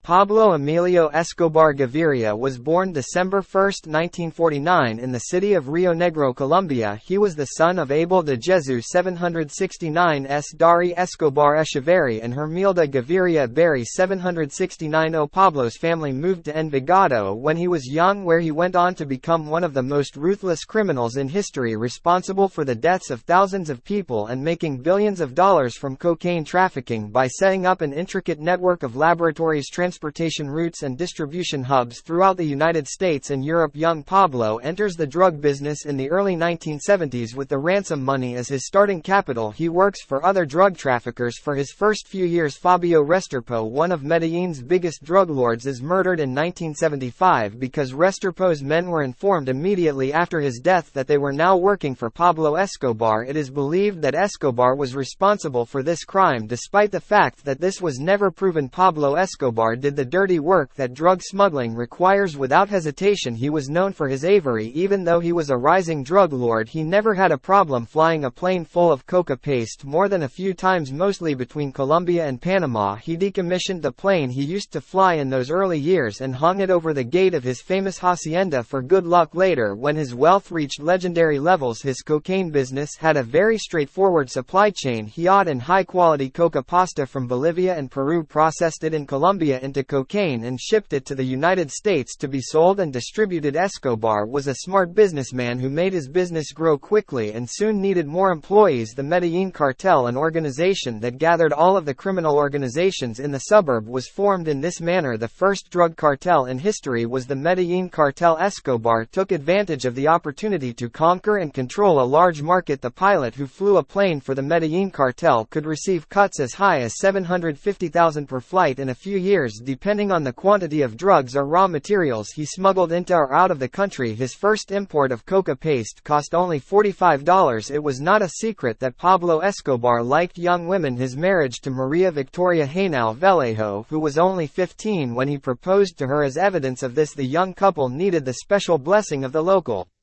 Pablo Emilio Escobar Gaviria was born December 1, 1949 in the city of Rio Negro, Colombia. He was the son of Abel de Jesus 769 Dari Escobar Echeverri and Hermilda Gaviria Berry 769. Pablo's family moved to Envigado when he was young, where he went on to become one of the most ruthless criminals in history, responsible for the deaths of thousands of people and making billions of dollars from cocaine trafficking by setting up an intricate network of laboratories, transportation routes and distribution hubs throughout the United States and Europe. Young Pablo enters the drug business in the early 1970s with the ransom money as his starting capital. He works for other drug traffickers for his first few years. Fabio Restrepo, one of Medellin's biggest drug lords, is murdered in 1975 because Restrepo's men were informed immediately after his death that they were now working for Pablo Escobar. It is believed that Escobar was responsible for this crime, despite the fact that this was never proven. Pablo Escobar did the dirty work that drug smuggling requires without hesitation. He was known for his bravery. Even though he was a rising drug lord, he never had a problem flying a plane full of coca paste more than a few times, mostly between Colombia and Panama. He decommissioned the plane he used to fly in those early years and hung it over the gate of his famous hacienda for good luck later. When his wealth reached legendary levels, his cocaine business had a very straightforward supply chain. He bought in high-quality coca pasta from Bolivia and Peru, processed it in Colombia into cocaine and shipped it to the United States to be sold and distributed. Escobar was a smart businessman who made his business grow quickly and soon needed more employees. The Medellin Cartel, an organization that gathered all of the criminal organizations in the suburb, was formed in this manner. The first drug cartel in history was the Medellin Cartel. Escobar took advantage of the opportunity to conquer and control a large market. The pilot who flew a plane for the Medellin Cartel could receive cuts as high as $750,000 per flight in a few years, depending on the quantity of drugs or raw materials he smuggled into or out of the country. His first import of coca paste cost only $45. It was not a secret that Pablo Escobar liked young women. His marriage to Maria Victoria Henao Vallejo, who was only 15 when he proposed to her, as evidence of this. The young couple needed the special blessing of the local